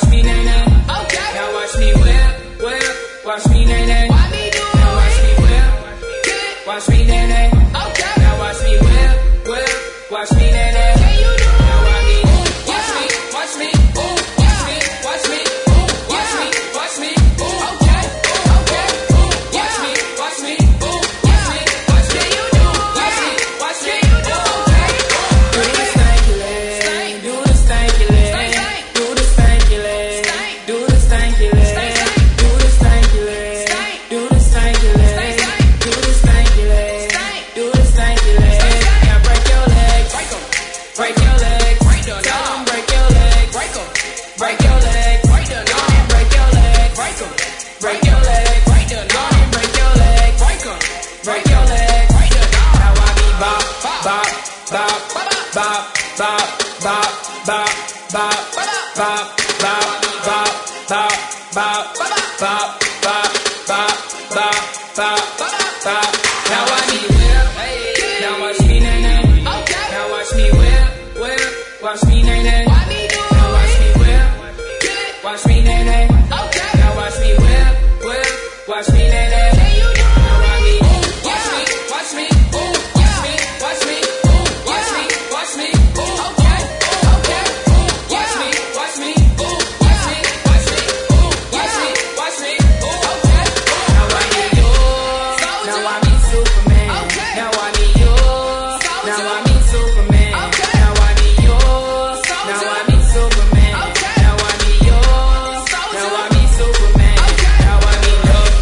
watch me nay nay. Okay. Now watch me whip. Watch me nay nay. Why me do it? Now watch me whip. Watch me nay nay. Okay. Now watch me whip. Watch me nay nay. Can you do it? Now watch me. Watch me. Watch me. Watch me. Watch me. Watch me. Watch me. Okay. Okay. Watch me. Watch me. Watch me. Watch me. You do it. Watch me. Watch me. You do it. Do the stanky leg. Do the stanky leg. Do the stanky leg. Do the stanky leg. Do the stanky leg. Do the stanky leg. Do the stanky leg. Do the stanky leg. Now break your legs. Break your legs. Tell them break your legs. Break your legs. Break your legs. Break your legs. Break your legs. Break your legs. Now I be bop, bop, bop, bop, bop, bop, bop, bop, bop, bop, bop, bop, bop, bop, bop, bop, bop, bop. Now watch me whip. Now watch me nay nay. Now watch me whip. Watch me nay nay. Now watch me whip. Watch me nay nay. Now watch me whip. Watch me nay nay. Now watch me. Watch me. Watch me. Watch me. Watch me. Watch me. Watch me. Okay. Okay. Watch me. Watch me. Watch me. Watch me. Watch me. Watch me. Okay. Now I need yours. Now I need Superman. Now I need yours. Now I need Superman. Now I need yours. Now I need Superman. Now I need yours. Now I need Superman. Now I need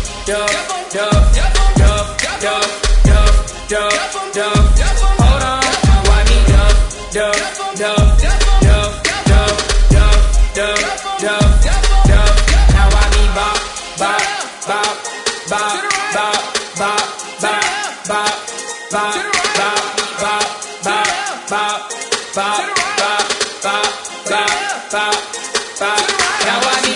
Duff. Hold on. Now I need Duff. Now I need bop, bop, bop, bop, bop, bop, bop, bop, bop, bop, bop, bop, bop, bop, bop, bop, bop, bop, bop. Now I need